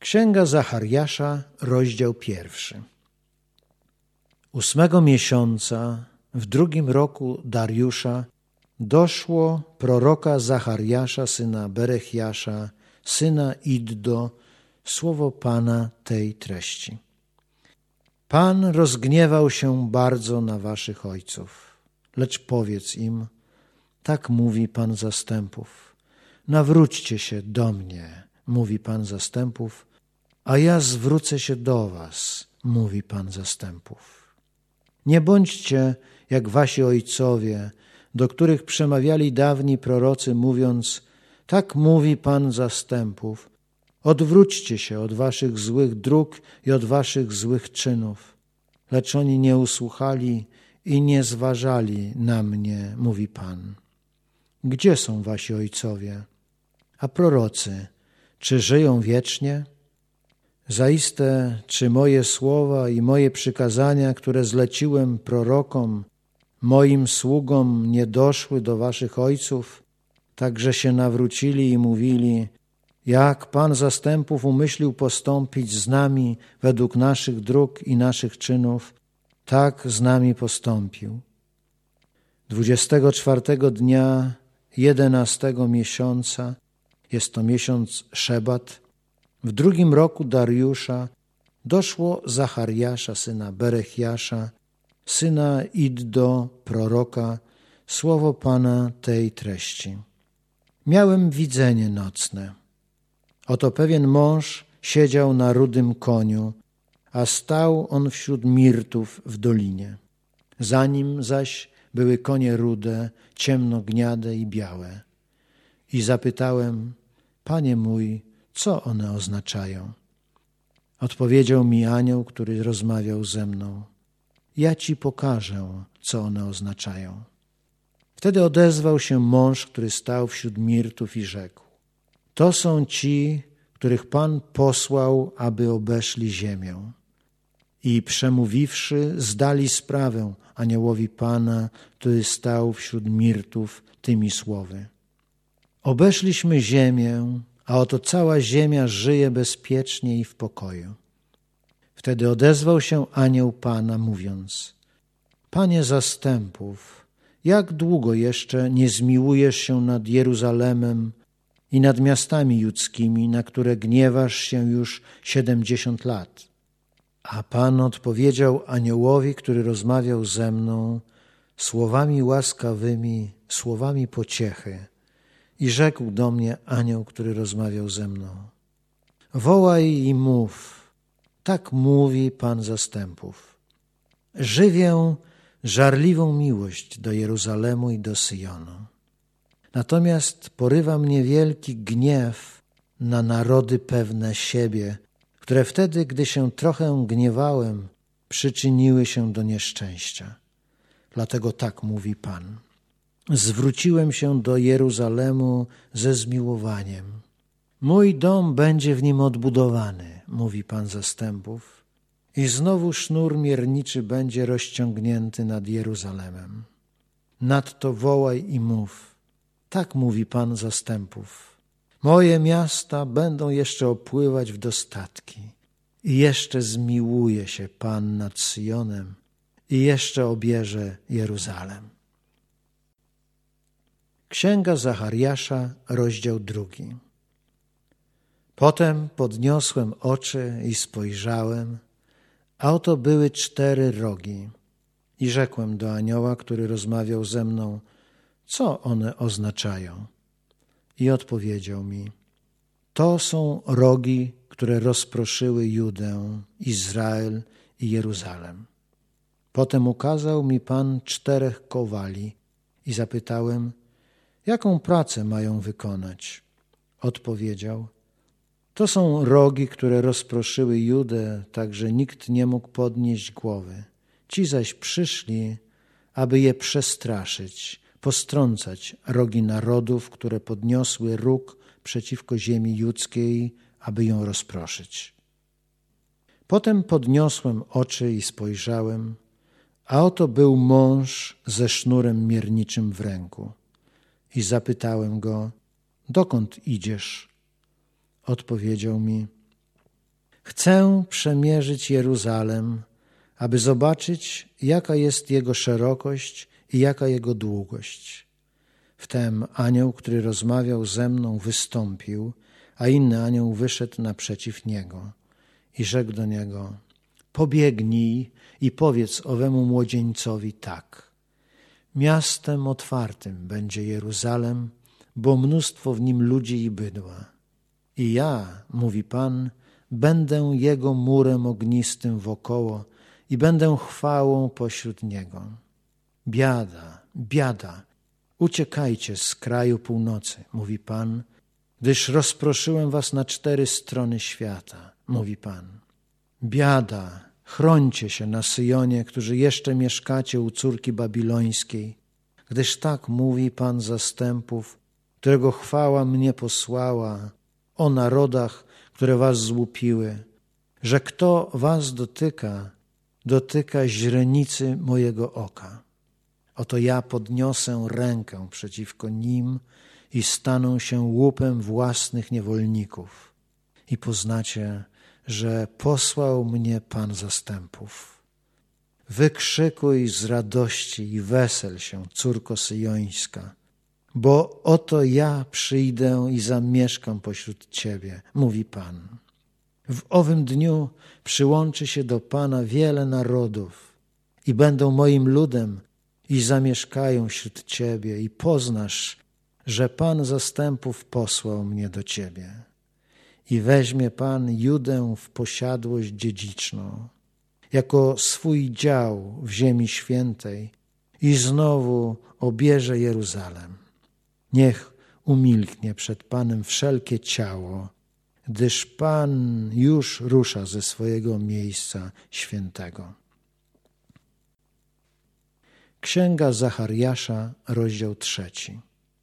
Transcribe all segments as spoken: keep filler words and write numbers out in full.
Księga Zachariasza, rozdział pierwszy. Ósmego miesiąca, w drugim roku Dariusza, doszło proroka Zachariasza, syna Berechiasza, syna Iddo, słowo Pana tej treści. Pan rozgniewał się bardzo na waszych ojców, lecz powiedz im, tak mówi Pan zastępów, nawróćcie się do mnie, mówi Pan zastępów, a ja zwrócę się do was, mówi Pan zastępów. Nie bądźcie jak wasi ojcowie, do których przemawiali dawni prorocy, mówiąc, tak mówi Pan zastępów, odwróćcie się od waszych złych dróg i od waszych złych czynów. Lecz oni nie usłuchali i nie zważali na mnie, mówi Pan. Gdzie są wasi ojcowie? A prorocy, czy żyją wiecznie? Zaiste, czy moje słowa i moje przykazania, które zleciłem prorokom, moim sługom, nie doszły do waszych ojców, tak że się nawrócili i mówili, jak Pan zastępów umyślił postąpić z nami według naszych dróg i naszych czynów, tak z nami postąpił. Dwudziestego czwartego dnia jedenastego miesiąca, jest to miesiąc Szebat, w drugim roku Dariusza doszło Zachariasza, syna Berechiasza, syna Iddo, proroka, słowo Pana tej treści. Miałem widzenie nocne. Oto pewien mąż siedział na rudym koniu, a stał on wśród mirtów w dolinie. Za nim zaś były konie rude, ciemnogniade i białe. I zapytałem, Panie mój, co one oznaczają? Odpowiedział mi anioł, który rozmawiał ze mną. Ja ci pokażę, co one oznaczają. Wtedy odezwał się mąż, który stał wśród mirtów i rzekł. To są ci, których Pan posłał, aby obeszli ziemię. I przemówiwszy, zdali sprawę aniołowi Pana, który stał wśród mirtów, tymi słowy. Obeszliśmy ziemię, a oto cała ziemia żyje bezpiecznie i w pokoju. Wtedy odezwał się anioł Pana, mówiąc, Panie zastępów, jak długo jeszcze nie zmiłujesz się nad Jeruzalemem i nad miastami judzkimi, na które gniewasz się już siedemdziesiąt lat? A Pan odpowiedział aniołowi, który rozmawiał ze mną, słowami łaskawymi, słowami pociechy. I rzekł do mnie anioł, który rozmawiał ze mną. Wołaj i mów, tak mówi Pan zastępów. Żywię żarliwą miłość do Jeruzalemu i do Syjonu. Natomiast porywa mnie wielki gniew na narody pewne siebie, które wtedy, gdy się trochę gniewałem, przyczyniły się do nieszczęścia. Dlatego tak mówi Pan. Zwróciłem się do Jeruzalemu ze zmiłowaniem. Mój dom będzie w nim odbudowany, mówi Pan zastępów, i znowu sznur mierniczy będzie rozciągnięty nad Jeruzalemem. Nadto wołaj i mów, tak mówi Pan zastępów. Moje miasta będą jeszcze opływać w dostatki i jeszcze zmiłuje się Pan nad Syjonem i jeszcze obierze Jeruzalem. Księga Zachariasza, rozdział drugi. Potem podniosłem oczy i spojrzałem, a oto były cztery rogi. I rzekłem do anioła, który rozmawiał ze mną, co one oznaczają? I odpowiedział mi, to są rogi, które rozproszyły Judę, Izrael i Jeruzalem. Potem ukazał mi Pan czterech kowali i zapytałem, jaką pracę mają wykonać? Odpowiedział, to są rogi, które rozproszyły Judę, tak że nikt nie mógł podnieść głowy. Ci zaś przyszli, aby je przestraszyć, postrącać rogi narodów, które podniosły róg przeciwko ziemi judzkiej, aby ją rozproszyć. Potem podniosłem oczy i spojrzałem, a oto był mąż ze sznurem mierniczym w ręku. I zapytałem go, dokąd idziesz? Odpowiedział mi, Chcę przemierzyć Jeruzalem, aby zobaczyć, jaka jest jego szerokość i jaka jego długość. Wtem anioł, który rozmawiał ze mną, wystąpił, a inny anioł wyszedł naprzeciw niego i rzekł do niego: pobiegnij i powiedz owemu młodzieńcowi tak. Miastem otwartym będzie Jeruzalem, bo mnóstwo w nim ludzi i bydła. I ja, mówi Pan, będę jego murem ognistym wokoło i będę chwałą pośród niego. Biada, biada, uciekajcie z kraju północy, mówi Pan, gdyż rozproszyłem was na cztery strony świata, mówi Pan. Biada, chrońcie się na Syjonie, którzy jeszcze mieszkacie u córki babilońskiej, gdyż tak mówi Pan zastępów, którego chwała mnie posłała, o narodach, które was złupiły, że kto was dotyka, dotyka źrenicy mojego oka. Oto ja podniosę rękę przeciwko nim i staną się łupem własnych niewolników. I poznacie, że posłał mnie Pan zastępów. Wykrzykuj z radości i wesel się, córko syjońska, bo oto ja przyjdę i zamieszkam pośród ciebie, mówi Pan. W owym dniu przyłączy się do Pana wiele narodów i będą moim ludem i zamieszkają wśród ciebie i poznasz, że Pan zastępów posłał mnie do ciebie. I weźmie Pan Judę w posiadłość dziedziczną, jako swój dział w ziemi świętej i znowu obierze Jeruzalem. Niech umilknie przed Panem wszelkie ciało, gdyż Pan już rusza ze swojego miejsca świętego. Księga Zachariasza, rozdział trzeci.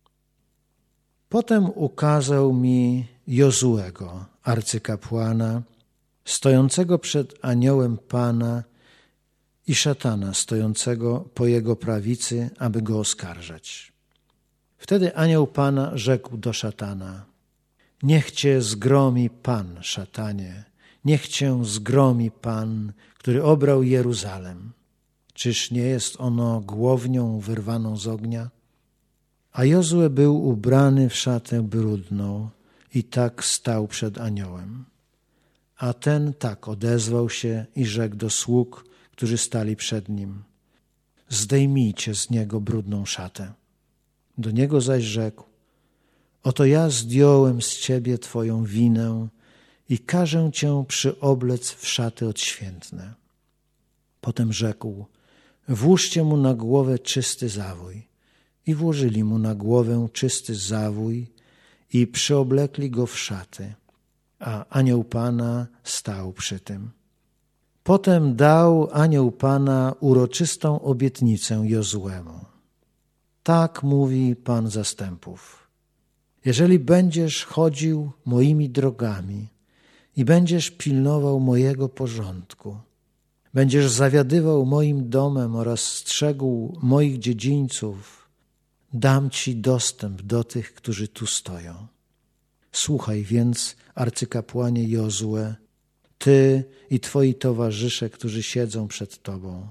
Potem ukazał mi Jozuego, arcykapłana, stojącego przed aniołem Pana i szatana stojącego po jego prawicy, aby go oskarżać. Wtedy anioł Pana rzekł do szatana: niech cię zgromi Pan, szatanie, niech cię zgromi Pan, który obrał Jeruzalem. Czyż nie jest ono głownią wyrwaną z ognia? A Jozue był ubrany w szatę brudną i tak stał przed aniołem. A ten tak odezwał się i rzekł do sług, którzy stali przed nim: zdejmijcie z niego brudną szatę. Do niego zaś rzekł: oto ja zdjąłem z ciebie twoją winę i każę cię przyoblec w szaty odświętne. Potem rzekł: włóżcie mu na głowę czysty zawój. I włożyli mu na głowę czysty zawój i przyoblekli go w szaty, a anioł Pana stał przy tym. Potem dał anioł Pana uroczystą obietnicę Jozuemu. Tak mówi Pan zastępów: jeżeli będziesz chodził moimi drogami i będziesz pilnował mojego porządku, będziesz zawiadywał moim domem oraz strzegł moich dziedzińców, dam ci dostęp do tych, którzy tu stoją. Słuchaj więc, arcykapłanie Jozue, ty i twoi towarzysze, którzy siedzą przed tobą.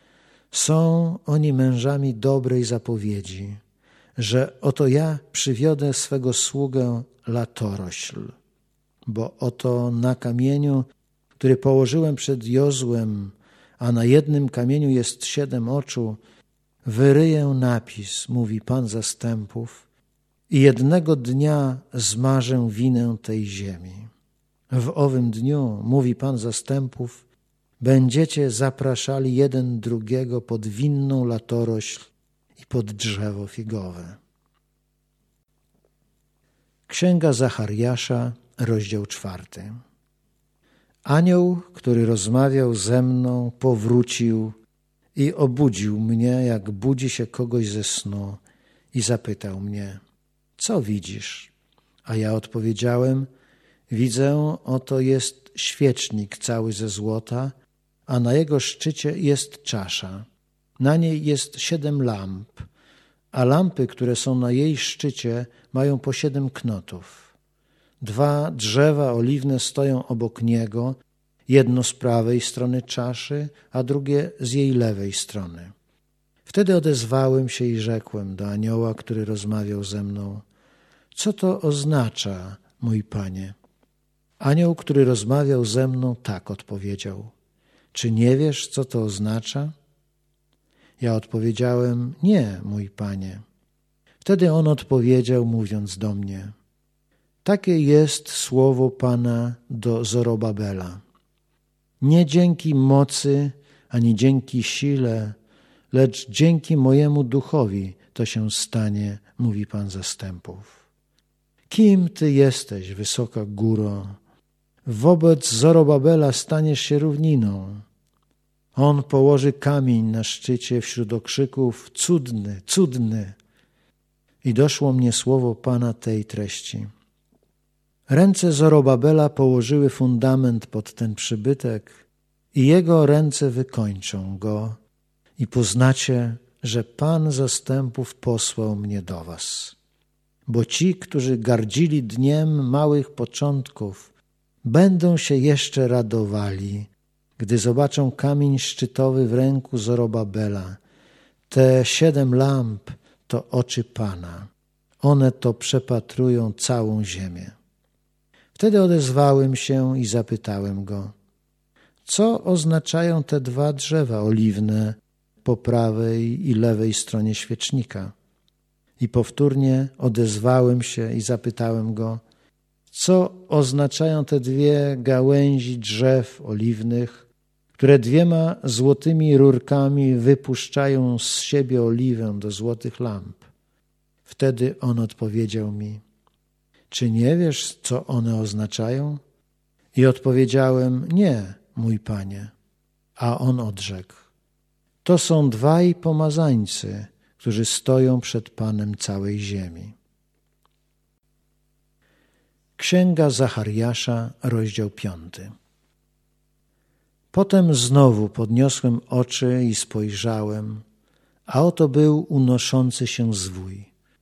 Są oni mężami dobrej zapowiedzi, że oto ja przywiodę swego sługę latorośl, bo oto na kamieniu, który położyłem przed Jozuem, a na jednym kamieniu jest siedem oczu, wyryję napis, mówi Pan zastępów, i jednego dnia zmarzę winę tej ziemi. W owym dniu, mówi Pan zastępów, będziecie zapraszali jeden drugiego pod winną latorośl i pod drzewo figowe. Księga Zachariasza, rozdział czwarty. Anioł, który rozmawiał ze mną, powrócił i obudził mnie, jak budzi się kogoś ze snu, i zapytał mnie: co widzisz? A ja odpowiedziałem: widzę, oto jest świecznik cały ze złota, a na jego szczycie jest czasza. Na niej jest siedem lamp, a lampy, które są na jej szczycie, mają po siedem knotów. Dwa drzewa oliwne stoją obok niego, jedno z prawej strony czaszy, a drugie z jej lewej strony. Wtedy odezwałem się i rzekłem do anioła, który rozmawiał ze mną: co to oznacza, mój Panie? Anioł, który rozmawiał ze mną, tak odpowiedział: czy nie wiesz, co to oznacza? Ja odpowiedziałem: nie, mój Panie. Wtedy on odpowiedział, mówiąc do mnie: takie jest słowo Pana do Zorobabela. Nie dzięki mocy, ani dzięki sile, lecz dzięki mojemu duchowi to się stanie, mówi Pan zastępów. Kim Ty jesteś, wysoka góro? Wobec Zorobabela staniesz się równiną. On położy kamień na szczycie wśród okrzyków: cudny, cudny. I doszło mnie słowo Pana tej treści: ręce Zorobabela położyły fundament pod ten przybytek i jego ręce wykończą go i poznacie, że Pan zastępów posłał mnie do was. Bo ci, którzy gardzili dniem małych początków, będą się jeszcze radowali, gdy zobaczą kamień szczytowy w ręku Zorobabela. Te siedem lamp to oczy Pana. One to przepatrują całą ziemię. Wtedy odezwałem się i zapytałem go: co oznaczają te dwa drzewa oliwne po prawej i lewej stronie świecznika? I powtórnie odezwałem się i zapytałem go: co oznaczają te dwie gałęzi drzew oliwnych, które dwiema złotymi rurkami wypuszczają z siebie oliwę do złotych lamp? Wtedy on odpowiedział mi: czy nie wiesz, co one oznaczają? I odpowiedziałem: nie, mój Panie. A on odrzekł: to są dwaj pomazańcy, którzy stoją przed Panem całej ziemi. Księga Zachariasza, rozdział piąty. Potem znowu podniosłem oczy i spojrzałem, a oto był unoszący się zwój.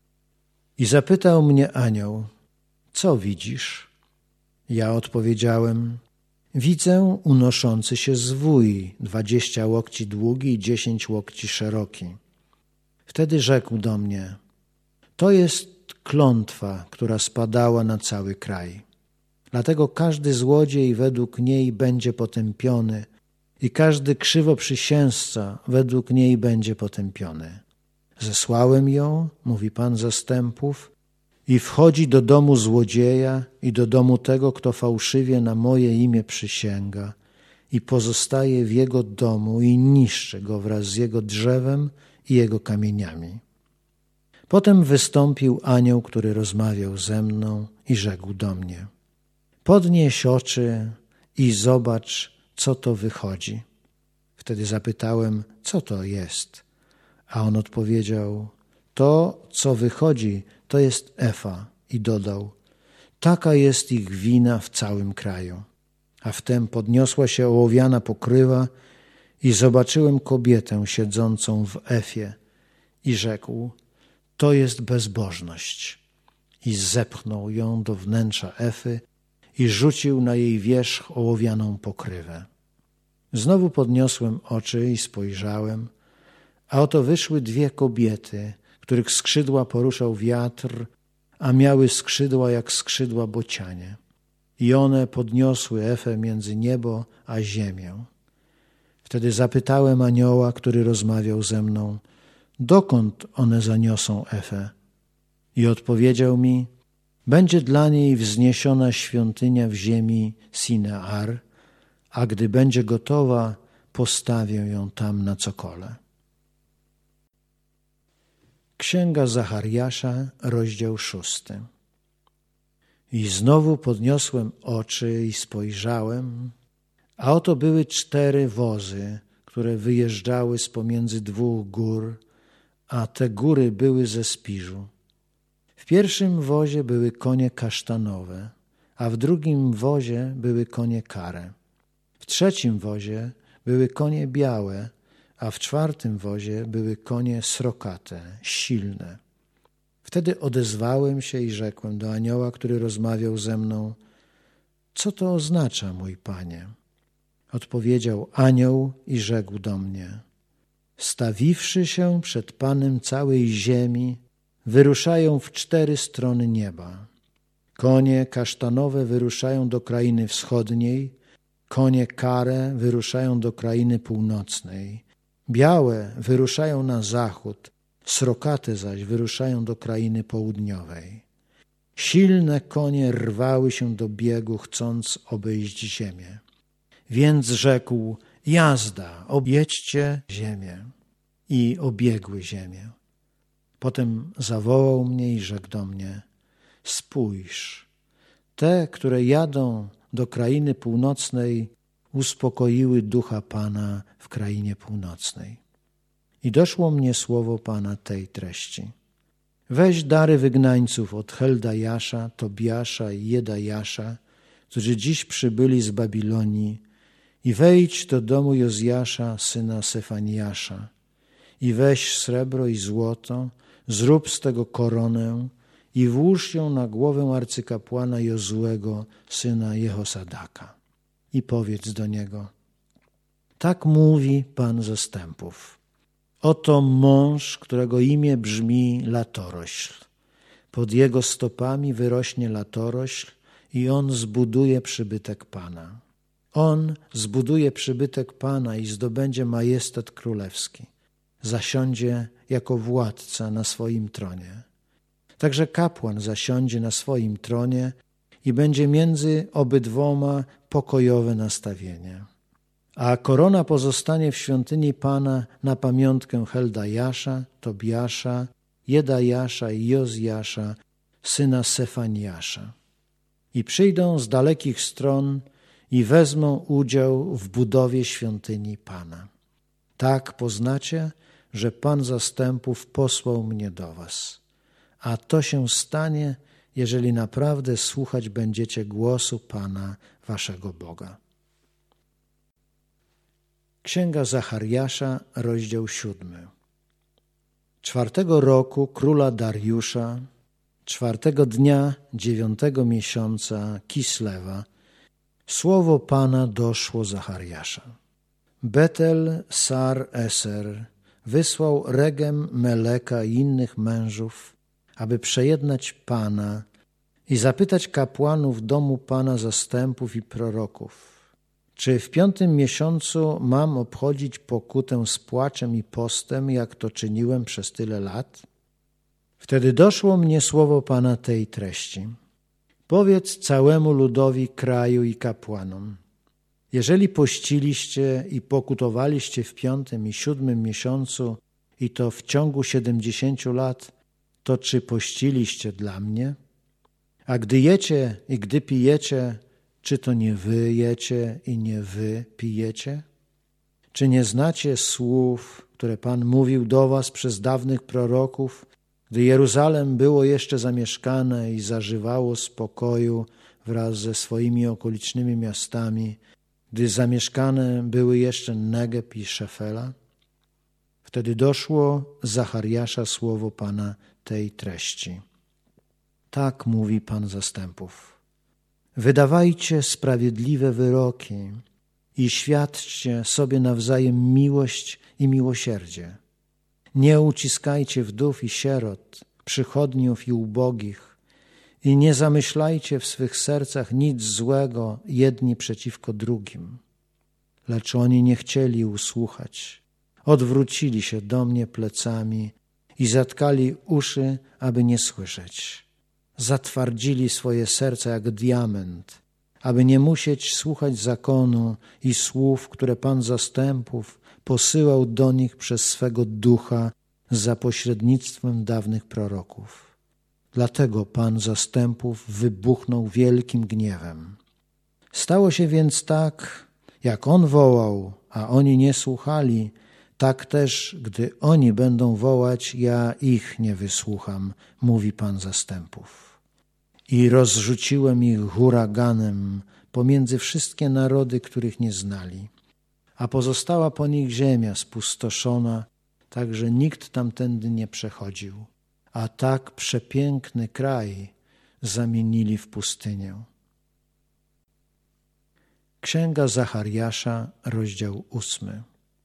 I zapytał mnie anioł: co widzisz? Ja odpowiedziałem: widzę unoszący się zwój, dwadzieścia łokci długi i dziesięć łokci szeroki. Wtedy rzekł do mnie: to jest klątwa, która spadała na cały kraj. Dlatego każdy złodziej według niej będzie potępiony i każdy krzywoprzysięzca według niej będzie potępiony. Zesłałem ją, mówi Pan zastępów, i wchodzi do domu złodzieja i do domu tego, kto fałszywie na moje imię przysięga, i pozostaje w jego domu i niszczy go wraz z jego drzewem i jego kamieniami. Potem wystąpił anioł, który rozmawiał ze mną i rzekł do mnie: podnieś oczy i zobacz, co to wychodzi. Wtedy zapytałem: co to jest? A on odpowiedział: to, co wychodzi, to jest Efa. I dodał: taka jest ich wina w całym kraju. A wtem podniosła się ołowiana pokrywa i zobaczyłem kobietę siedzącą w Efie i rzekł: to jest bezbożność. I zepchnął ją do wnętrza Efy i rzucił na jej wierzch ołowianą pokrywę. Znowu podniosłem oczy i spojrzałem, a oto wyszły dwie kobiety, których skrzydła poruszał wiatr, a miały skrzydła jak skrzydła bocianie. I one podniosły Efę między niebo a ziemię. Wtedy zapytałem anioła, który rozmawiał ze mną: dokąd one zaniosą Efę? I odpowiedział mi: będzie dla niej wzniesiona świątynia w ziemi Sinear, a gdy będzie gotowa, postawię ją tam na cokole. Księga Zachariasza, rozdział szósty. I znowu podniosłem oczy i spojrzałem, a oto były cztery wozy, które wyjeżdżały z pomiędzy dwóch gór, a te góry były ze spiżu. W pierwszym wozie były konie kasztanowe, a w drugim wozie były konie kare. W trzecim wozie były konie białe, a w czwartym wozie były konie srokate, silne. Wtedy odezwałem się i rzekłem do anioła, który rozmawiał ze mną: co to oznacza, mój Panie? Odpowiedział anioł i rzekł do mnie: stawiwszy się przed Panem całej ziemi, wyruszają w cztery strony nieba. Konie kasztanowe wyruszają do krainy wschodniej, konie kare wyruszają do krainy północnej, białe wyruszają na zachód, srokate zaś wyruszają do krainy południowej. Silne konie rwały się do biegu, chcąc obejść ziemię. Więc rzekł: jazda, objedźcie ziemię. I obiegły ziemię. Potem zawołał mnie i rzekł do mnie: spójrz, te, które jadą do krainy północnej, uspokoiły ducha Pana w krainie północnej. I doszło mnie słowo Pana tej treści: weź dary wygnańców od Cheldajasza, Tobiasza i Jedajasza, którzy dziś przybyli z Babilonii, i wejdź do domu Jozjasza, syna Sefaniasza, i weź srebro i złoto, zrób z tego koronę i włóż ją na głowę arcykapłana Jozuego, syna Jehosadaka. I powiedz do niego: tak mówi Pan zastępów. Oto mąż, którego imię brzmi latorośl. Pod jego stopami wyrośnie latorośl i on zbuduje przybytek Pana. On zbuduje przybytek Pana i zdobędzie majestat królewski. Zasiądzie jako władca na swoim tronie. Także kapłan zasiądzie na swoim tronie i będzie między obydwoma pokojowe nastawienie. A korona pozostanie w świątyni Pana na pamiątkę Cheldajasza, Tobiasza, Jedajasza i Jozjasza, syna Sefaniasza. I przyjdą z dalekich stron i wezmą udział w budowie świątyni Pana. Tak poznacie, że Pan zastępów posłał mnie do was. A to się stanie, jeżeli naprawdę słuchać będziecie głosu Pana, waszego Boga. Księga Zachariasza, rozdział siódmy. Czwartego roku króla Dariusza, czwartego dnia dziewiątego miesiąca Kislewa, słowo Pana doszło Zachariasza. Betel Sar Eser wysłał Regem Meleka i innych mężów, aby przejednać Pana i zapytać kapłanów domu Pana zastępów i proroków: czy w piątym miesiącu mam obchodzić pokutę z płaczem i postem, jak to czyniłem przez tyle lat? Wtedy doszło mnie słowo Pana tej treści: powiedz całemu ludowi kraju i kapłanom: jeżeli pościliście i pokutowaliście w piątym i siódmym miesiącu, i to w ciągu siedemdziesięciu lat, to czy pościliście dla mnie? A gdy jecie i gdy pijecie, czy to nie wy jecie i nie wy pijecie? Czy nie znacie słów, które Pan mówił do was przez dawnych proroków, gdy Jeruzalem było jeszcze zamieszkane i zażywało spokoju wraz ze swoimi okolicznymi miastami, gdy zamieszkane były jeszcze Negeb i Szefela? Wtedy doszło Zachariasza słowo Pana tej treści: tak mówi Pan zastępów. Wydawajcie sprawiedliwe wyroki i świadczcie sobie nawzajem miłość i miłosierdzie. Nie uciskajcie wdów i sierot, przychodniów i ubogich i nie zamyślajcie w swych sercach nic złego jedni przeciwko drugim. Lecz oni nie chcieli usłuchać. Odwrócili się do mnie plecami i zatkali uszy, aby nie słyszeć. Zatwardzili swoje serca jak diament, aby nie musieć słuchać zakonu i słów, które Pan zastępów posyłał do nich przez swego ducha za pośrednictwem dawnych proroków. Dlatego Pan zastępów wybuchnął wielkim gniewem. Stało się więc tak, jak On wołał, a oni nie słuchali, tak też, gdy oni będą wołać, ja ich nie wysłucham, mówi Pan zastępów. I rozrzuciłem ich huraganem pomiędzy wszystkie narody, których nie znali. A pozostała po nich ziemia spustoszona, tak że nikt tamtędy nie przechodził. a tak przepiękny kraj zamienili w pustynię. Księga Zachariasza, rozdział ósmy.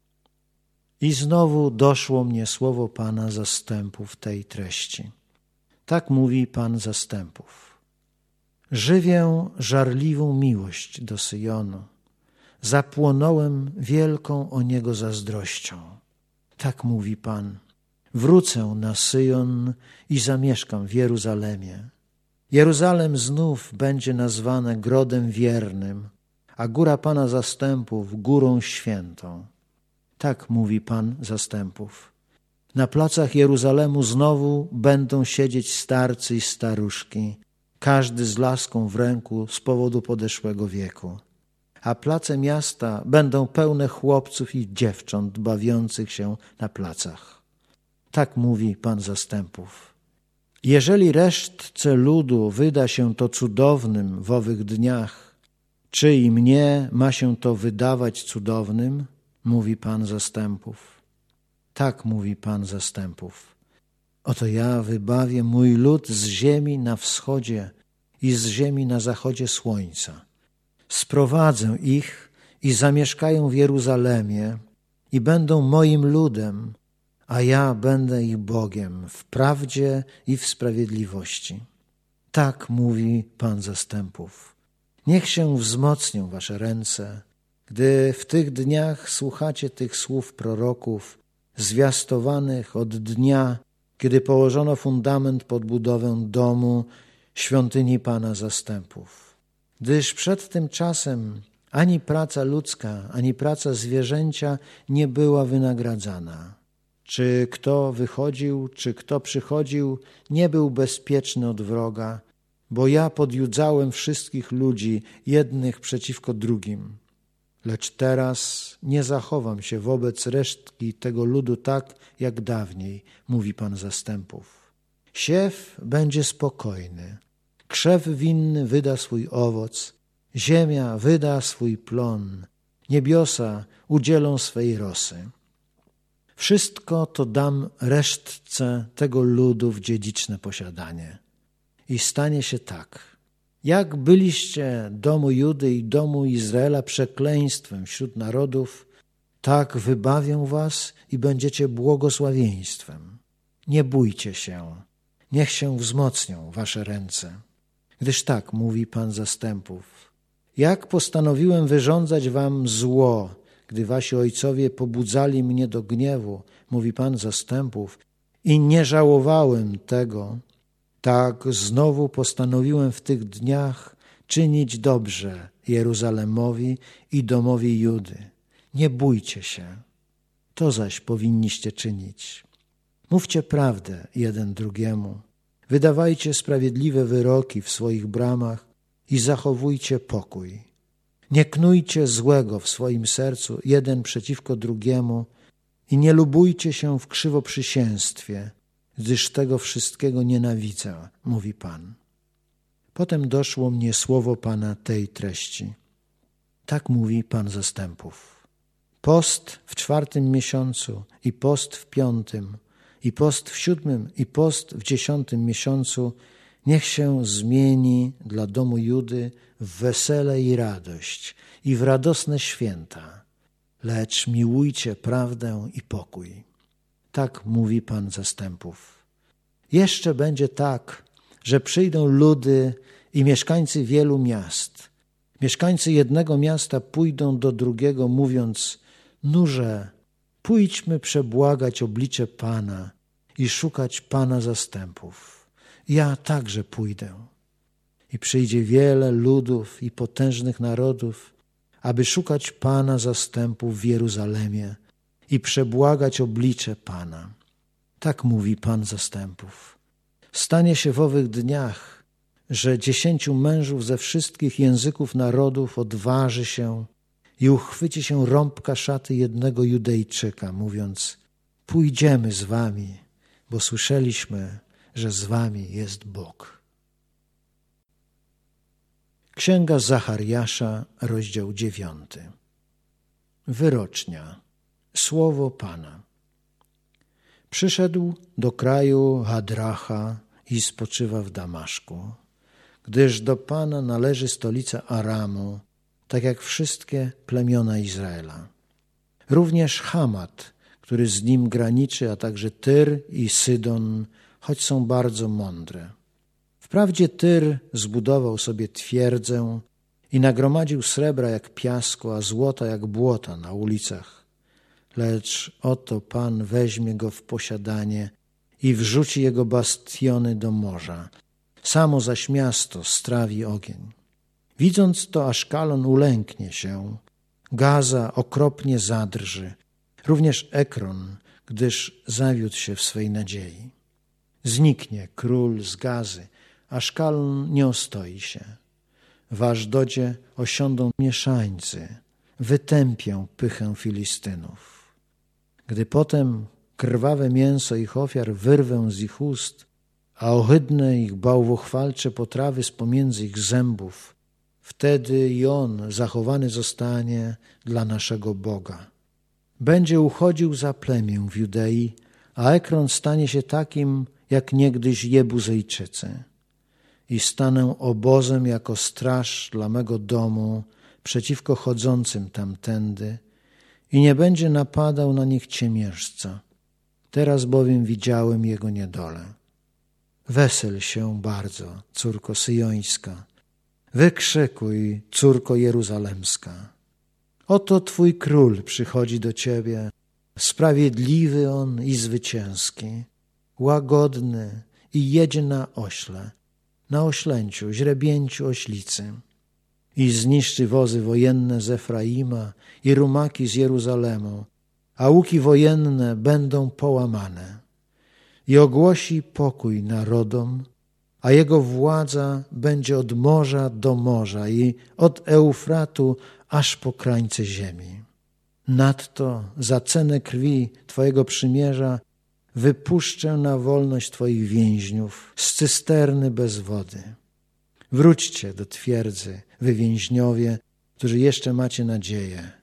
I znowu doszło mnie słowo Pana zastępów tej treści. Tak mówi Pan zastępów. Żywię żarliwą miłość do Syjonu. Zapłonąłem wielką o niego zazdrością. Tak mówi Pan. Wrócę na Syjon i zamieszkam w Jeruzalemie. Jeruzalem znów będzie nazwane grodem wiernym, a góra Pana zastępów górą świętą. Tak mówi Pan zastępów. Na placach Jeruzalemu znowu będą siedzieć starcy i staruszki, każdy z laską w ręku z powodu podeszłego wieku. A place miasta będą pełne chłopców i dziewcząt bawiących się na placach. Tak mówi Pan zastępów. Jeżeli resztce ludu wyda się to cudownym w owych dniach, czy i mnie ma się to wydawać cudownym? Mówi Pan zastępów. Tak mówi Pan zastępów. Oto ja wybawię mój lud z ziemi na wschodzie i z ziemi na zachodzie słońca. Sprowadzę ich i zamieszkają w Jeruzalemie i będą moim ludem, a ja będę ich Bogiem w prawdzie i w sprawiedliwości. Tak mówi Pan zastępów. Niech się wzmocnią wasze ręce, gdy w tych dniach słuchacie tych słów proroków, zwiastowanych od dnia, kiedy położono fundament pod budowę domu, świątyni Pana zastępów. Gdyż przed tym czasem ani praca ludzka, ani praca zwierzęcia nie była wynagradzana. Czy kto wychodził, czy kto przychodził, nie był bezpieczny od wroga, bo ja podjudzałem wszystkich ludzi, jednych przeciwko drugim. Lecz teraz nie zachowam się wobec resztki tego ludu tak, jak dawniej, mówi Pan zastępów. Siew będzie spokojny, krzew winny wyda swój owoc, ziemia wyda swój plon, niebiosa udzielą swej rosy. Wszystko to dam resztce tego ludu w dziedziczne posiadanie. I stanie się tak. Jak byliście domu Judy i domu Izraela przekleństwem wśród narodów, tak wybawię was i będziecie błogosławieństwem. Nie bójcie się, niech się wzmocnią wasze ręce. Gdyż tak mówi Pan zastępów. Jak postanowiłem wyrządzać wam zło, gdy wasi ojcowie pobudzali mnie do gniewu, mówi Pan zastępów, i nie żałowałem tego, tak znowu postanowiłem w tych dniach czynić dobrze Jeruzalemowi i domowi Judy. Nie bójcie się, to zaś powinniście czynić. Mówcie prawdę jeden drugiemu, wydawajcie sprawiedliwe wyroki w swoich bramach i zachowujcie pokój. Nie knujcie złego w swoim sercu jeden przeciwko drugiemu i nie lubujcie się w krzywoprzysięstwie, gdyż tego wszystkiego nienawidzę, mówi Pan. Potem doszło mnie słowo Pana tej treści. Tak mówi Pan zastępów. Post w czwartym miesiącu i post w piątym, i post w siódmym, i post w dziesiątym miesiącu niech się zmieni dla domu Judy w wesele i radość i w radosne święta, lecz miłujcie prawdę i pokój. Tak mówi Pan zastępów. Jeszcze będzie tak, że przyjdą ludy i mieszkańcy wielu miast. Mieszkańcy jednego miasta pójdą do drugiego, mówiąc: nurze, pójdźmy przebłagać oblicze Pana i szukać Pana zastępów. Ja także pójdę. I przyjdzie wiele ludów i potężnych narodów, aby szukać Pana zastępów w Jeruzalemie i przebłagać oblicze Pana. Tak mówi Pan zastępów. Stanie się w owych dniach, że dziesięciu mężów ze wszystkich języków narodów odważy się i uchwyci się rąbka szaty jednego Judejczyka, mówiąc: pójdziemy z wami, bo słyszeliśmy, że z wami jest Bóg. Księga Zachariasza, rozdział dziewiąty. Wyrocznia. Słowo Pana. Przyszedł do kraju Hadracha i spoczywa w Damaszku, gdyż do Pana należy stolica Aramu, tak jak wszystkie plemiona Izraela. Również Hamat, który z nim graniczy, a także Tyr i Sydon, choć są bardzo mądre. Wprawdzie Tyr zbudował sobie twierdzę i nagromadził srebra jak piasku, a złota jak błota na ulicach. Lecz oto Pan weźmie go w posiadanie i wrzuci jego bastiony do morza. Samo zaś miasto strawi ogień. Widząc to, Aszkalon ulęknie się, Gaza okropnie zadrży, również Ekron, gdyż zawiódł się w swej nadziei. Zniknie król z Gazy, Aszkalon nie ostoi się. W Aszdodzie osiądą mieszańcy, wytępią pychę Filistynów. Gdy potem krwawe mięso ich ofiar wyrwę z ich ust, a ohydne ich bałwochwalcze potrawy z pomiędzy ich zębów, wtedy i on zachowany zostanie dla naszego Boga. Będzie uchodził za plemię w Judei, a Ekron stanie się takim, jak niegdyś Jebuzejczycy. I stanę obozem jako straż dla mego domu przeciwko chodzącym tamtędy i nie będzie napadał na nich ciemiężca. Teraz bowiem widziałem jego niedolę. Wesel się bardzo, córko syjońska. Wykrzykuj, córko jeruzalemska. Oto twój król przychodzi do ciebie, sprawiedliwy on i zwycięski, łagodny i jedzie na ośle, na oślęciu, źrebięciu oślicy. I zniszczy wozy wojenne z Efraima i rumaki z Jeruzalemu, a łuki wojenne będą połamane. I ogłosi pokój narodom, a jego władza będzie od morza do morza i od Eufratu aż po krańce ziemi. Nadto za cenę krwi Twojego przymierza wypuszczę na wolność Twoich więźniów z cysterny bez wody. Wróćcie do twierdzy, wy więźniowie, którzy jeszcze macie nadzieję.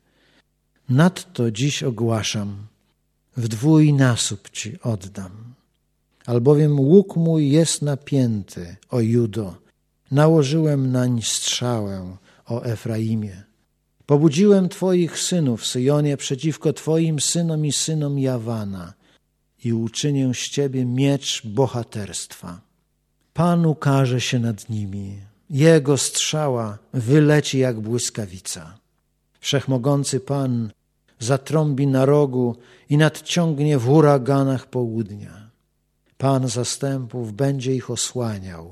Nadto dziś ogłaszam, w dwójnasób Ci oddam. Albowiem łuk mój jest napięty, o Judo, nałożyłem nań strzałę, o Efraimie. Pobudziłem Twoich synów, Syjonie, przeciwko Twoim synom i synom Jawana i uczynię z Ciebie miecz bohaterstwa. Pan ukaże się nad nimi, Jego strzała wyleci jak błyskawica. Wszechmogący Pan zatrąbi na rogu i nadciągnie w huraganach południa. Pan zastępów będzie ich osłaniał,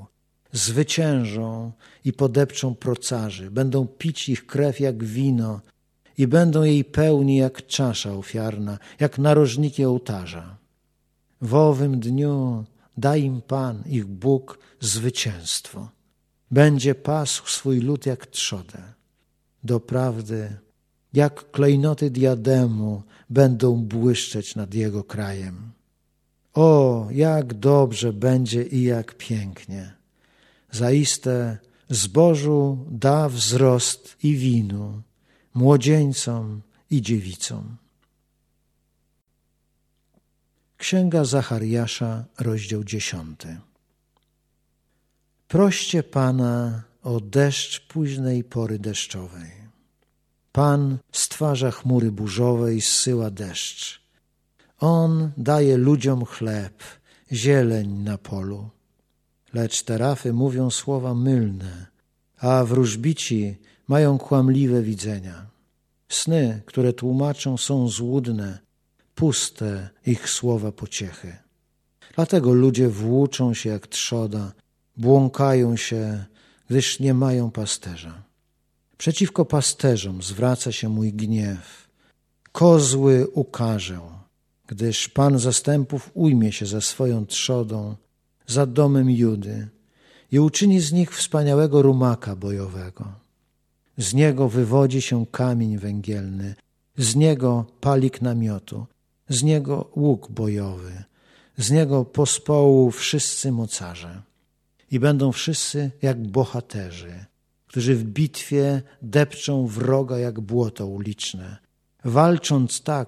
zwyciężą i podepczą procarzy, będą pić ich krew jak wino i będą jej pełni jak czasza ofiarna, jak narożniki ołtarza. W owym dniu da im Pan, ich Bóg, zwycięstwo. Będzie pasł swój lud jak trzodę. Doprawdy, jak klejnoty diademu będą błyszczeć nad jego krajem. O, jak dobrze będzie i jak pięknie. Zaiste zbożu da wzrost i winu, młodzieńcom i dziewicom. Księga Zachariasza, rozdział dziesiąty. Proście Pana o deszcz późnej pory deszczowej. Pan stwarza chmury burzowe i zsyła deszcz. On daje ludziom chleb, zieleń na polu. Lecz terafy mówią słowa mylne, a wróżbici mają kłamliwe widzenia. Sny, które tłumaczą, są złudne, puste ich słowa pociechy. Dlatego ludzie włóczą się jak trzoda, błąkają się, gdyż nie mają pasterza. Przeciwko pasterzom zwraca się mój gniew. Kozły ukażę, gdyż Pan zastępów ujmie się za swoją trzodą, za domem Judy i uczyni z nich wspaniałego rumaka bojowego. Z niego wywodzi się kamień węgielny, z niego palik namiotu, z niego łuk bojowy, z niego pospołu wszyscy mocarze. I będą wszyscy jak bohaterzy, którzy w bitwie depczą wroga jak błoto uliczne, walcząc tak,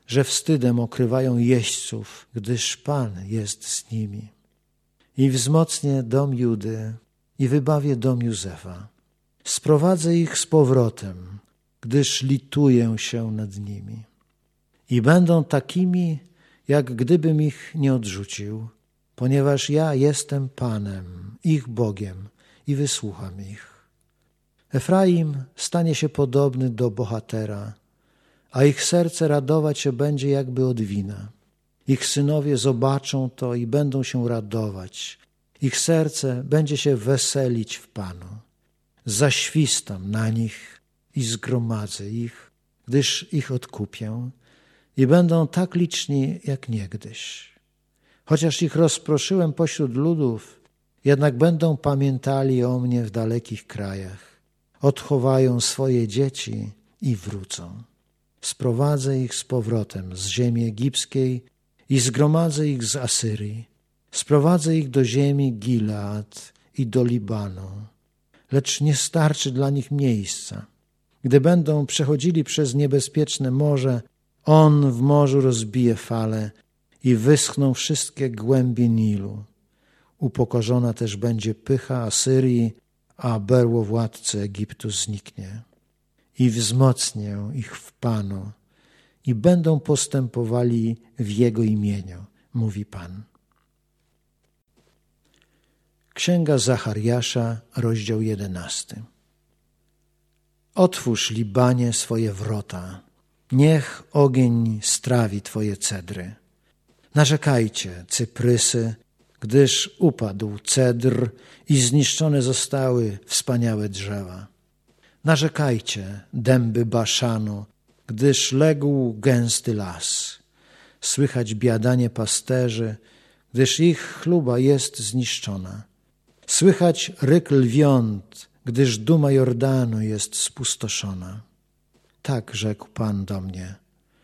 że wstydem okrywają jeźdźców, gdyż Pan jest z nimi. I wzmocnię dom Judy i wybawię dom Józefa. Sprowadzę ich z powrotem, gdyż lituję się nad nimi. I będą takimi, jak gdybym ich nie odrzucił, ponieważ ja jestem Panem, ich Bogiem i wysłucham ich. Efraim stanie się podobny do bohatera, a ich serce radować się będzie jakby od wina. Ich synowie zobaczą to i będą się radować. Ich serce będzie się weselić w Panu. Zaświstam na nich i zgromadzę ich, gdyż ich odkupię i będą tak liczni jak niegdyś. Chociaż ich rozproszyłem pośród ludów, jednak będą pamiętali o mnie w dalekich krajach. Odchowają swoje dzieci i wrócą. Sprowadzę ich z powrotem z ziemi egipskiej i zgromadzę ich z Asyrii. Sprowadzę ich do ziemi Gilead i do Libanu. Lecz nie starczy dla nich miejsca. Gdy będą przechodzili przez niebezpieczne morze, On w morzu rozbije fale i wyschną wszystkie głębie Nilu. Upokorzona też będzie pycha Asyrii, a berło władcy Egiptu zniknie. I wzmocnię ich w Panu i będą postępowali w Jego imieniu, mówi Pan. Księga Zachariasza, rozdział jedenasty. Otwórz, Libanie, swoje wrota, niech ogień strawi twoje cedry. Narzekajcie, cyprysy, gdyż upadł cedr i zniszczone zostały wspaniałe drzewa. Narzekajcie, dęby Baszanu, gdyż legł gęsty las. Słychać biadanie pasterzy, gdyż ich chluba jest zniszczona. Słychać ryk lwiąt, gdyż duma Jordanu jest spustoszona. Tak rzekł Pan do mnie: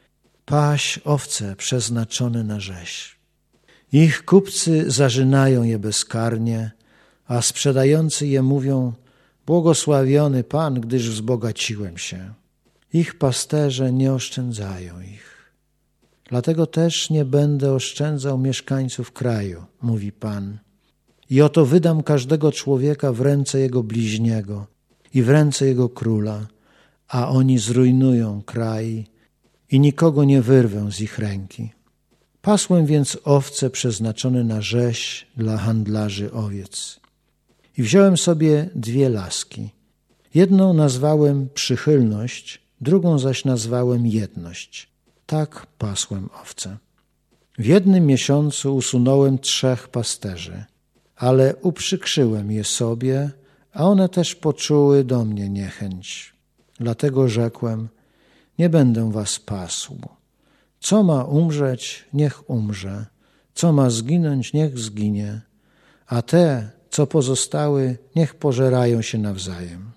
paś owce przeznaczone na rzeź. Ich kupcy zarzynają je bezkarnie, a sprzedający je mówią: błogosławiony Pan, gdyż wzbogaciłem się. Ich pasterze nie oszczędzają ich. Dlatego też nie będę oszczędzał mieszkańców kraju, mówi Pan. I oto wydam każdego człowieka w ręce jego bliźniego i w ręce jego króla, a oni zrujnują kraj i nikogo nie wyrwę z ich ręki. Pasłem więc owce przeznaczone na rzeź dla handlarzy owiec. I wziąłem sobie dwie laski. Jedną nazwałem przychylność, drugą zaś nazwałem jedność. Tak pasłem owce. W jednym miesiącu usunąłem trzech pasterzy, ale uprzykrzyłem je sobie, a one też poczuły do mnie niechęć. Dlatego rzekłem: nie będę was pasł. Co ma umrzeć, niech umrze. Co ma zginąć, niech zginie. A te, co pozostały, niech pożerają się nawzajem.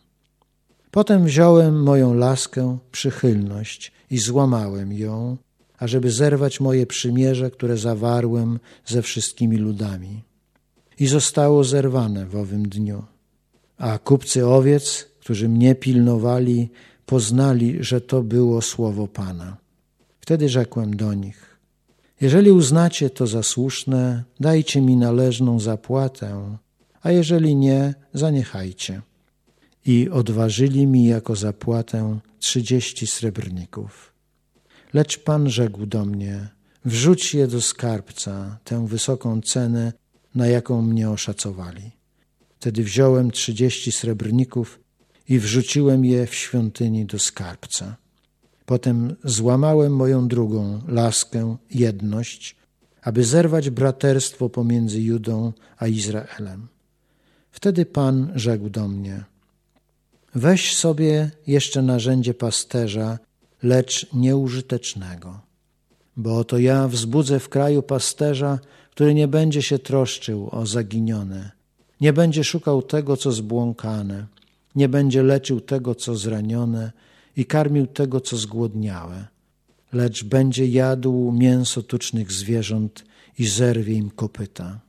Potem wziąłem moją laskę, przychylność, i złamałem ją, ażeby zerwać moje przymierze, które zawarłem ze wszystkimi ludami. I zostało zerwane w owym dniu. A kupcy owiec, którzy mnie pilnowali, poznali, że to było słowo Pana. Wtedy rzekłem do nich: jeżeli uznacie to za słuszne, dajcie mi należną zapłatę, a jeżeli nie, zaniechajcie. I odważyli mi jako zapłatę trzydzieści srebrników. Lecz Pan rzekł do mnie: wrzuć je do skarbca, tę wysoką cenę, na jaką mnie oszacowali. Wtedy wziąłem trzydzieści srebrników i wrzuciłem je w świątyni do skarbca. Potem złamałem moją drugą laskę, jedność, aby zerwać braterstwo pomiędzy Judą a Izraelem. Wtedy Pan rzekł do mnie: weź sobie jeszcze narzędzie pasterza, lecz nieużytecznego. Bo oto ja wzbudzę w kraju pasterza, który nie będzie się troszczył o zaginione, nie będzie szukał tego, co zbłąkane, nie będzie leczył tego, co zranione i karmił tego, co zgłodniałe, lecz będzie jadł mięso tucznych zwierząt i zerwie im kopyta.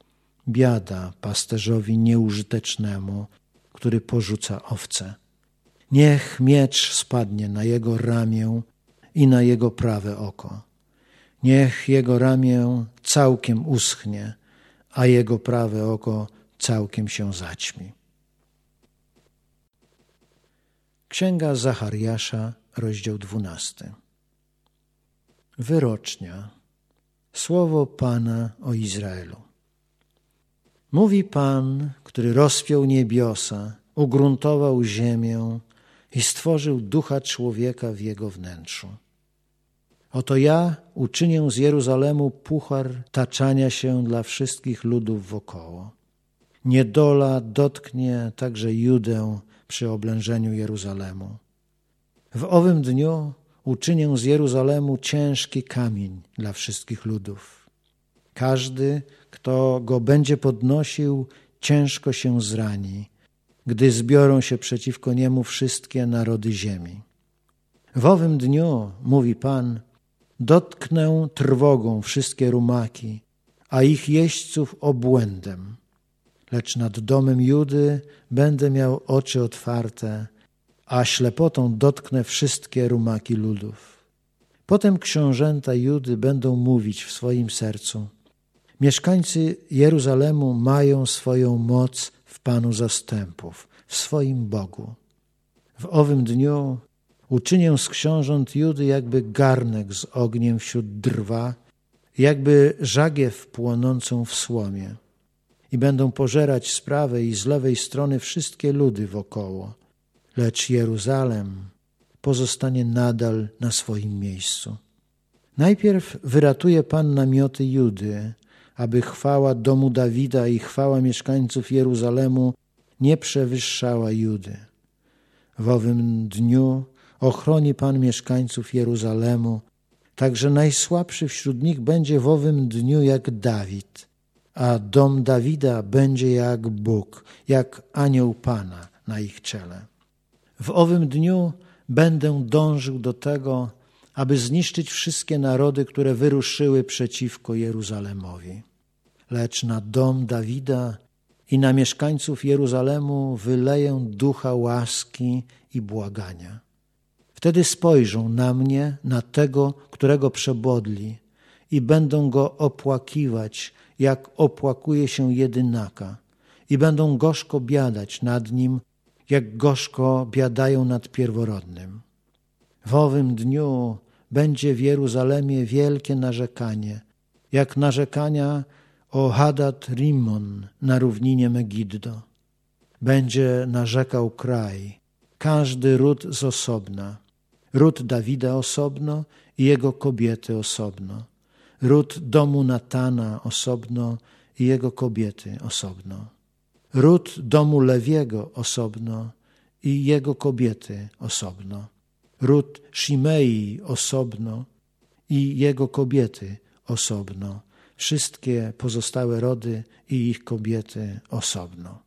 Biada pasterzowi nieużytecznemu, który porzuca owce. Niech miecz spadnie na jego ramię i na jego prawe oko. Niech jego ramię całkiem uschnie, a jego prawe oko całkiem się zaćmi. Księga Zachariasza, rozdział dwunasty. Wyrocznia. Słowo Pana o Izraelu. Mówi Pan, który rozpiął niebiosa, ugruntował ziemię i stworzył ducha człowieka w jego wnętrzu. Oto ja uczynię z Jeruzalemu puchar taczania się dla wszystkich ludów wokoło. Niedola dotknie także Judę przy oblężeniu Jeruzalemu. W owym dniu uczynię z Jeruzalemu ciężki kamień dla wszystkich ludów. Każdy, kto go będzie podnosił, ciężko się zrani, gdy zbiorą się przeciwko niemu wszystkie narody ziemi. W owym dniu, mówi Pan, dotknę trwogą wszystkie rumaki, a ich jeźdźców obłędem. Lecz nad domem Judy będę miał oczy otwarte, a ślepotą dotknę wszystkie rumaki ludów. Potem książęta Judy będą mówić w swoim sercu: mieszkańcy Jeruzalemu mają swoją moc w Panu zastępów, w swoim Bogu. W owym dniu uczynię z książąt Judy jakby garnek z ogniem wśród drwa, jakby żagiew płonącą w słomie. I będą pożerać z prawej i z lewej strony wszystkie ludy wokoło, lecz Jeruzalem pozostanie nadal na swoim miejscu. Najpierw wyratuje Pan namioty Judy, aby chwała domu Dawida i chwała mieszkańców Jeruzalemu nie przewyższała Judy. W owym dniu ochroni Pan mieszkańców Jeruzalemu, tak że najsłabszy wśród nich będzie w owym dniu jak Dawid, a dom Dawida będzie jak Bóg, jak anioł Pana na ich czele. W owym dniu będę dążył do tego, aby zniszczyć wszystkie narody, które wyruszyły przeciwko Jeruzalemowi. Lecz na dom Dawida i na mieszkańców Jeruzalemu wyleję ducha łaski i błagania. Wtedy spojrzą na mnie, na tego, którego przebodli, i będą go opłakiwać, jak opłakuje się jedynaka, i będą gorzko biadać nad nim, jak gorzko biadają nad pierworodnym. W owym dniu będzie w Jeruzalemie wielkie narzekanie, jak narzekania o Hadad Rimmon na równinie Megiddo. Będzie narzekał kraj, każdy ród z osobna, ród Dawida osobno i jego kobiety osobno, ród domu Natana osobno i jego kobiety osobno, ród domu Lewiego osobno i jego kobiety osobno, ród Shimei osobno i jego kobiety osobno, wszystkie pozostałe rody i ich kobiety osobno.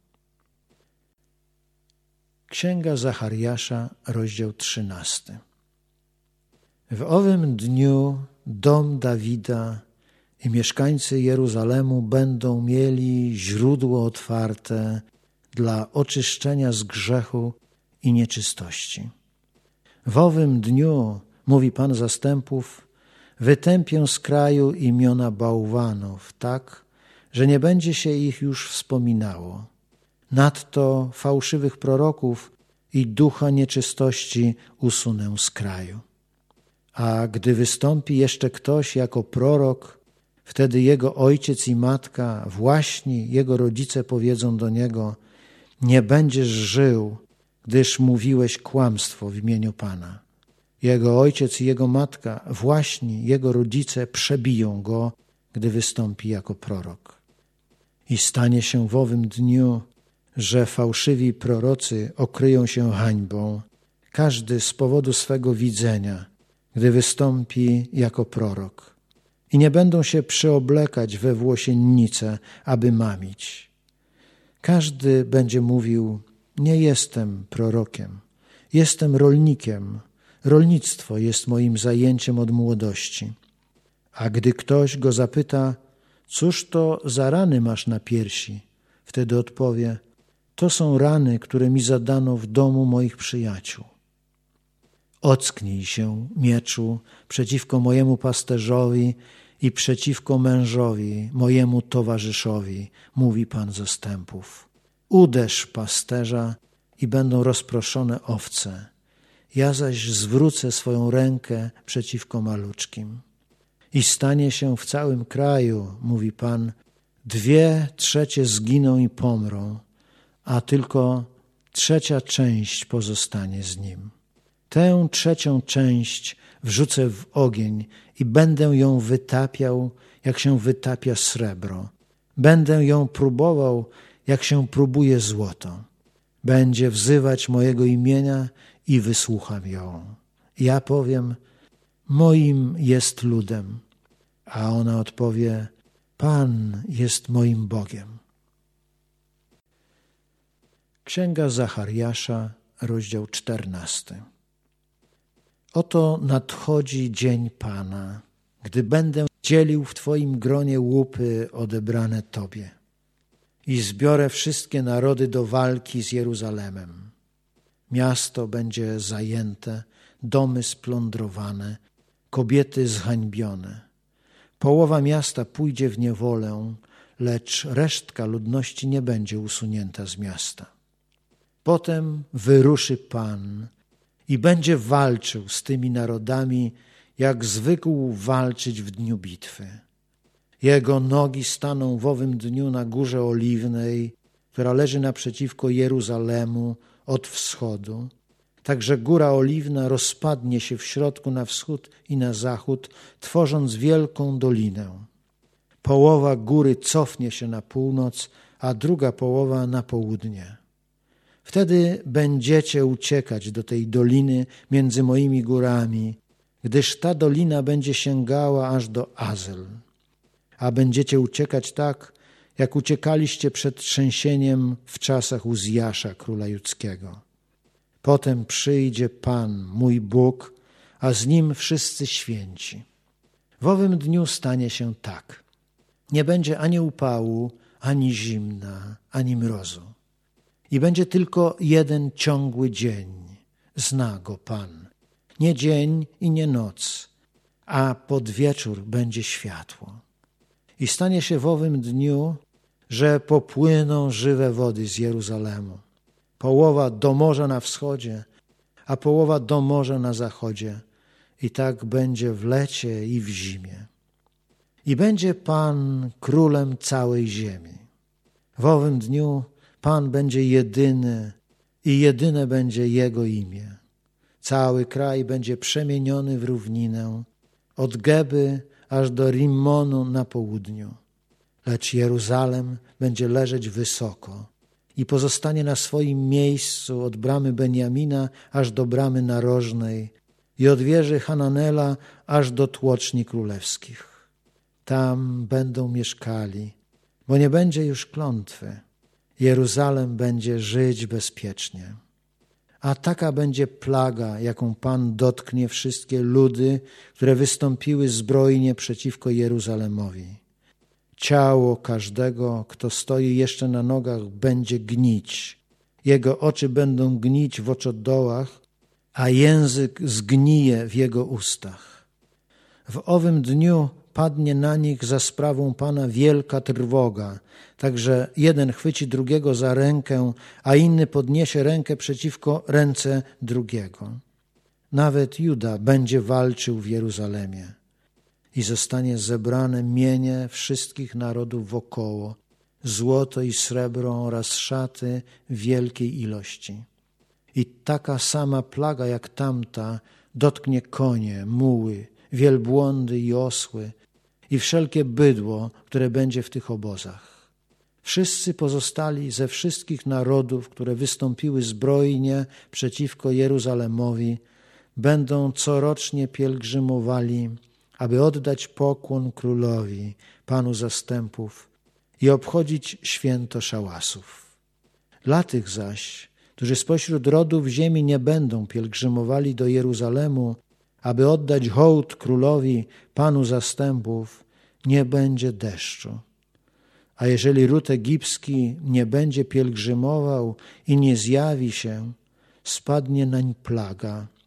Księga Zachariasza, rozdział trzynasty. W owym dniu dom Dawida i mieszkańcy Jeruzalemu będą mieli źródło otwarte dla oczyszczenia z grzechu i nieczystości. W owym dniu, mówi Pan zastępów, wytępię z kraju imiona bałwanów, tak, że nie będzie się ich już wspominało. Nadto fałszywych proroków i ducha nieczystości usunę z kraju. A gdy wystąpi jeszcze ktoś jako prorok, wtedy jego ojciec i matka, właśnie jego rodzice powiedzą do niego: nie będziesz żył, gdyż mówiłeś kłamstwo w imieniu Pana. Jego ojciec i jego matka, właśnie jego rodzice przebiją go, gdy wystąpi jako prorok. I stanie się w owym dniu, że fałszywi prorocy okryją się hańbą, każdy z powodu swego widzenia, gdy wystąpi jako prorok. I nie będą się przyoblekać we włosiennice, aby mamić. Każdy będzie mówił: nie jestem prorokiem, jestem rolnikiem. Rolnictwo jest moim zajęciem od młodości. A gdy ktoś go zapyta: cóż to za rany masz na piersi? Wtedy odpowie: to są rany, które mi zadano w domu moich przyjaciół. Ocknij się, mieczu, przeciwko mojemu pasterzowi i przeciwko mężowi, mojemu towarzyszowi, mówi Pan zastępów. Uderz pasterza i będą rozproszone owce. Ja zaś zwrócę swoją rękę przeciwko maluczkim. I stanie się w całym kraju, mówi Pan, dwie trzecie zginą i pomrą, a tylko trzecia część pozostanie z nim. Tę trzecią część wrzucę w ogień i będę ją wytapiał, jak się wytapia srebro. Będę ją próbował, jak się próbuje złoto. Będzie wzywać mojego imienia i wysłucham ją. Ja powiem, moim jest ludem, a ona odpowie, Pan jest moim Bogiem. Księga Zachariasza, rozdział czternasty. Oto nadchodzi dzień Pana, gdy będę dzielił w Twoim gronie łupy odebrane Tobie i zbiorę wszystkie narody do walki z Jeruzalemem. Miasto będzie zajęte, domy splądrowane, kobiety zhańbione. Połowa miasta pójdzie w niewolę, lecz resztka ludności nie będzie usunięta z miasta. Potem wyruszy Pan i będzie walczył z tymi narodami, jak zwykł walczyć w dniu bitwy. Jego nogi staną w owym dniu na Górze Oliwnej, która leży naprzeciwko Jeruzalemu od wschodu. Także Góra Oliwna rozpadnie się w środku na wschód i na zachód, tworząc wielką dolinę. Połowa góry cofnie się na północ, a druga połowa na południe. Wtedy będziecie uciekać do tej doliny między moimi górami, gdyż ta dolina będzie sięgała aż do Azel. A będziecie uciekać tak, jak uciekaliście przed trzęsieniem w czasach Uzjasza, króla judzkiego. Potem przyjdzie Pan, mój Bóg, a z Nim wszyscy święci. W owym dniu stanie się tak. Nie będzie ani upału, ani zimna, ani mrozu. I będzie tylko jeden ciągły dzień. Zna go Pan. Nie dzień i nie noc, a pod wieczór będzie światło. I stanie się w owym dniu, że popłyną żywe wody z Jeruzalemu. Połowa do morza na wschodzie, a połowa do morza na zachodzie. I tak będzie w lecie i w zimie. I będzie Pan królem całej ziemi. W owym dniu Pan będzie jedyny i jedyne będzie Jego imię. Cały kraj będzie przemieniony w równinę, od Geby aż do Rimmonu na południu. Lecz Jeruzalem będzie leżeć wysoko i pozostanie na swoim miejscu od bramy Beniamina aż do bramy narożnej i od wieży Hananela aż do tłoczni królewskich. Tam będą mieszkali, bo nie będzie już klątwy. Jeruzalem będzie żyć bezpiecznie. A taka będzie plaga, jaką Pan dotknie wszystkie ludy, które wystąpiły zbrojnie przeciwko Jeruzalemowi. Ciało każdego, kto stoi jeszcze na nogach, będzie gnić. Jego oczy będą gnić w oczodołach, a język zgnije w jego ustach. W owym dniu padnie na nich za sprawą Pana wielka trwoga, tak że jeden chwyci drugiego za rękę, a inny podniesie rękę przeciwko ręce drugiego. Nawet Juda będzie walczył w Jeruzalemie i zostanie zebrane mienie wszystkich narodów wokoło, złoto i srebro oraz szaty wielkiej ilości. I taka sama plaga jak tamta dotknie konie, muły, wielbłądy i osły i wszelkie bydło, które będzie w tych obozach. Wszyscy pozostali ze wszystkich narodów, które wystąpiły zbrojnie przeciwko Jeruzalemowi, będą corocznie pielgrzymowali, aby oddać pokłon królowi, Panu zastępów i obchodzić święto szałasów. Dla tych zaś, którzy spośród rodów ziemi nie będą pielgrzymowali do Jeruzalemu, aby oddać hołd królowi, Panu zastępów, nie będzie deszczu. A jeżeli ród egipski nie będzie pielgrzymował i nie zjawi się, spadnie nań plaga,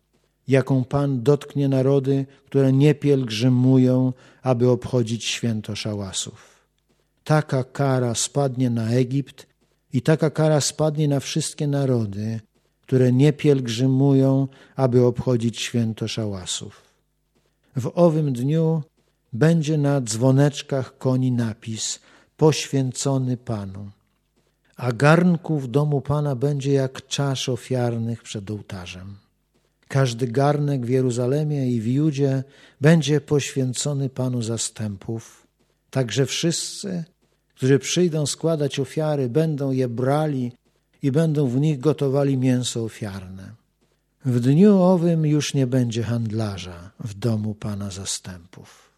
jaką Pan dotknie narody, które nie pielgrzymują, aby obchodzić święto szałasów. Taka kara spadnie na Egipt i taka kara spadnie na wszystkie narody, które nie pielgrzymują, aby obchodzić święto szałasów. W owym dniu będzie na dzwoneczkach koni napis poświęcony Panu, a garnków w domu Pana będzie jak czasz ofiarnych przed ołtarzem. Każdy garnek w Jeruzalemie i w Judzie będzie poświęcony Panu zastępów. Także wszyscy, którzy przyjdą składać ofiary, będą je brali i będą w nich gotowali mięso ofiarne. W dniu owym już nie będzie handlarza w domu Pana zastępów.